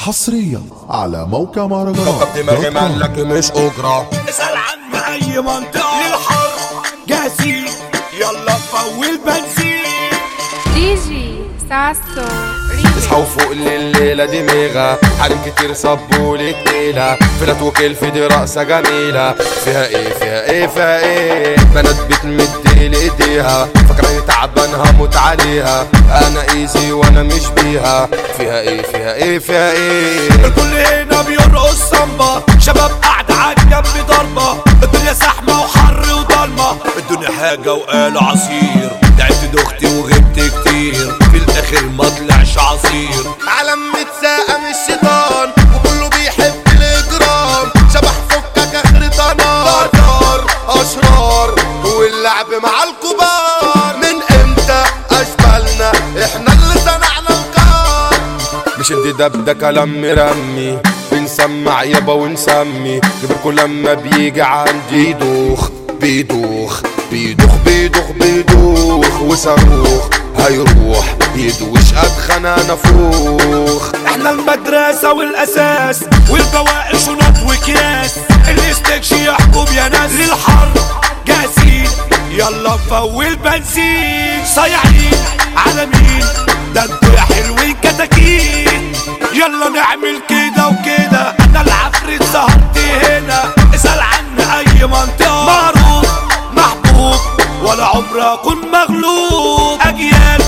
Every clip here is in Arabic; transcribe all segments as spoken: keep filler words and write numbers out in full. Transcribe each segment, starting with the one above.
حصريا على موقع مهرجانات. فقط دماغي مالك مش أجرة. اسأل عن أي منطقة للحر جاهزين، يلا فول بنزين. دي جي ساسو اصحوا فوق الليلة دي ميغا، حريم كتير صبولي تقيلة، فلات وكل في دي رقصة جميلة. فيها ايه فيها ايه فيها ايه، بنات بتمد لايديها، فاكراني تعبان هموت عليها، انا ايزي وانا مش بيها. فيها ايه فيها ايه فيها ايه، الكل هنا بيرقص سامبا، شباب قاعدة عالجنب ضربة، الدنيا زحمة وحر وضلمة، الدنيا حاجة وقال عصير، تعبت دختي وغبت كتير، في الاخر ما طلعش عصير. عالم متساقى من الشيطان وكله بيحب الاجرام، شبح فكك اخر نار نار اشرار، واللعب مع الكبار. من امتى اشبالنا احنا اللي صنعنا القار، مش الدب ده كلام مرمي، بنسمع يابا ونسمي، كبركوا لما بيجي عندي يدوخ بيدوخ بيدوخ بيدوخ بيدوخ وصاروخ هيروح يدوش ادخنا نفوخ. احنا المدرسة والاساس والبواقي شنط وكياس، الاستكش يحكم يا ناس. للحر جاهزين يلا فول بنزين، صايعين على مين ده انتوا يا حلوين كتاكين. يلا نعمل كده وكده، انا العفريت سهرت هنا. اسأل عن اي منطقة، معروف محبوب ولا عمري اكون مغلوب. اجيال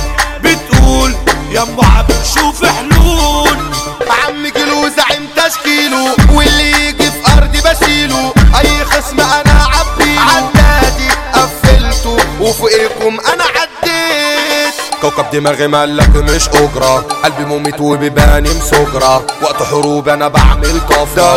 بتقول يا ام عبد شوف حلول، عم كيلو زعيم تشكيله، واللي يجي في ارضي بشيله، اي خصم انا عبيله، عدادي قفلته وفوقكم انا عديت. كوكب دماغي مالك مش اجرة، قلبي مميت وبيباني مسجرة، وقت حروب انا بعمل كفرة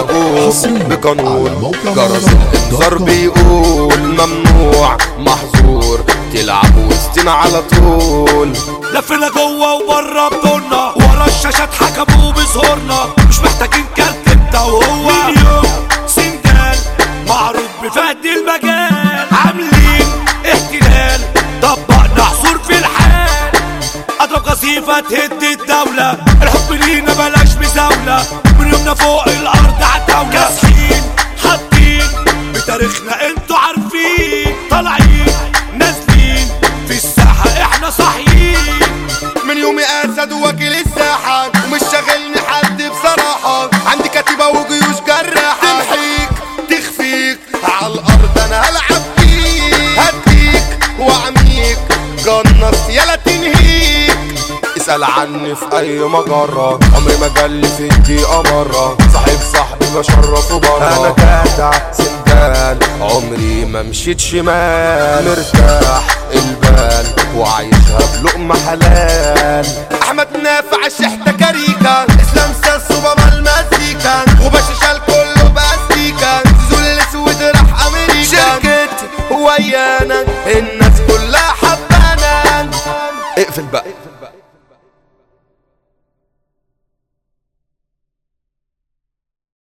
بقانون جرس الانذار بيقول ممنوع محظور تلعب وسطنا على طول. لفنا جوه وبره بدورنا، ورا الشاشات حكموا بظهورنا، مش محتاجين كارت انت وهو. مليون سنجال معروف بفهد المجال، عاملين احتلال طبقنا حصور في الحال. اضرب قصيفة تهد الدولة، الحب لينا بلاش مزاولة، من يومنا فوق الارض عالدولة. كاسحين حاطين بتاريخنا انتوا عارفين، طالعين نازلين في الساحة احنا صاحيين. من يومي اسد وكيل الساحة، ومش شاغلني حد بصراحة، عندي كتيبة وجيوش جراحة، تمحيك تخفيك عالارض انا هلعب بيك، هديك واعميك جنص يلا تنهيك. اسأل عني في اي مجرة، عمري ما جالي في الدقيقة مرة، صاحب صاحبي بشرفه برا، انا جدع سندال عمري ما مشيت شمال، مرتاح البال وعايشها بلقمة حلال. احمد نافع الشحتة كاريكا، اسلام